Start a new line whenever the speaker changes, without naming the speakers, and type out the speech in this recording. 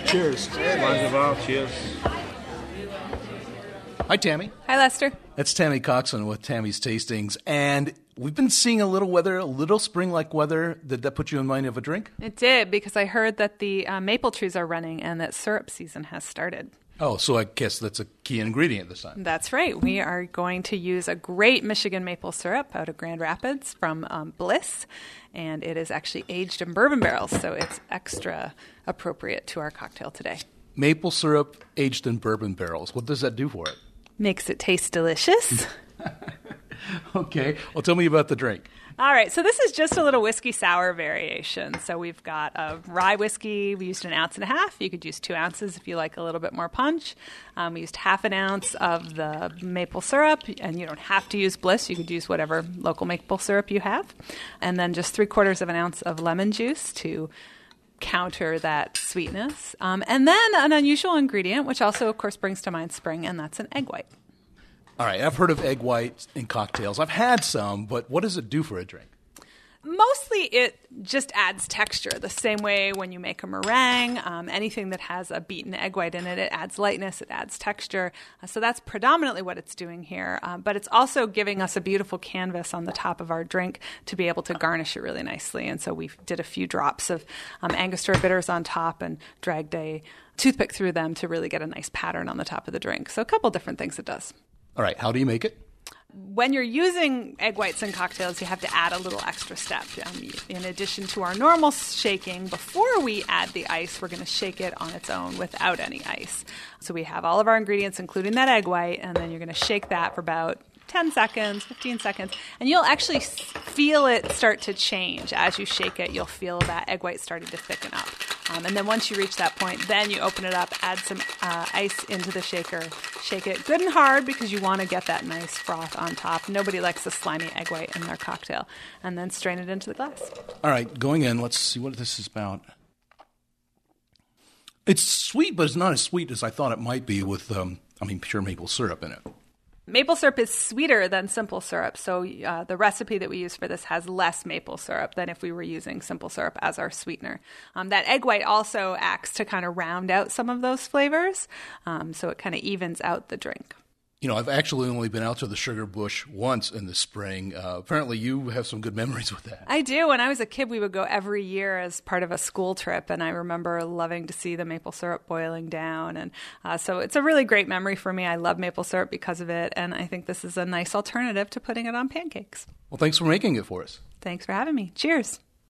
Cheers.
Cheers.
Hi, Tammy.
Hi, Lester.
That's Tammy Coxon with Tammy's Tastings. And we've been seeing a little spring-like weather. Did that put you in mind of a drink?
It did, because I heard that the maple trees are running and that syrup season has started.
Oh, so I guess that's a key ingredient this time.
That's right. We are going to use a great Michigan maple syrup out of Grand Rapids from Bliss. And it is actually aged in bourbon barrels, so it's extra appropriate to our cocktail today.
Maple syrup aged in bourbon barrels. What does that do for it?
Makes it taste delicious.
Okay. Well, tell me about the drink.
All right, so this is just a little whiskey sour variation. So we've got a rye whiskey. We used 1.5 ounces. You could use 2 ounces if you like a little bit more punch. We used 1/2 ounce of the maple syrup, and you don't have to use Bliss. You could use whatever local maple syrup you have. And then just 3/4 ounce of lemon juice to counter that sweetness. And then an unusual ingredient, which also, of course, brings to mind spring, and that's an egg white.
All right, I've heard of egg whites in cocktails. I've had some, but what does it do for a drink?
Mostly it just adds texture. The same way when you make a meringue, anything that has a beaten egg white in it, it adds lightness, it adds texture. So that's predominantly what it's doing here. But it's also giving us a beautiful canvas on the top of our drink to be able to garnish it really nicely. And so we did a few drops of Angostura bitters on top and dragged a toothpick through them to really get a nice pattern on the top of the drink. So a couple different things it does.
All right, how do you make it?
When you're using egg whites in cocktails, you have to add a little extra step. In addition to our normal shaking, before we add the ice, we're going to shake it on its own without any ice. So we have all of our ingredients, including that egg white, and then you're going to shake that for about 10 seconds, 15 seconds, and you'll actually feel it start to change. As you shake it, you'll feel that egg white starting to thicken up. And then once you reach that point, then you open it up, add some ice into the shaker, shake it good and hard because you want to get that nice froth on top. Nobody likes a slimy egg white in their cocktail. And then strain it into the glass.
All right, going in, let's see what this is about. It's sweet, but it's not as sweet as I thought it might be with, pure maple syrup in it.
Maple syrup is sweeter than simple syrup, so the recipe that we use for this has less maple syrup than if we were using simple syrup as our sweetener. That egg white also acts to kind of round out some of those flavors, so it kind of evens out the drink.
You know, I've actually only been out to the Sugar Bush once in the spring. Apparently you have some good memories with that.
I do. When I was a kid, we would go every year as part of a school trip, and I remember loving to see the maple syrup boiling down. And so it's a really great memory for me. I love maple syrup because of it, and I think this is a nice alternative to putting it on pancakes.
Well, thanks for making it for us.
Thanks for having me. Cheers.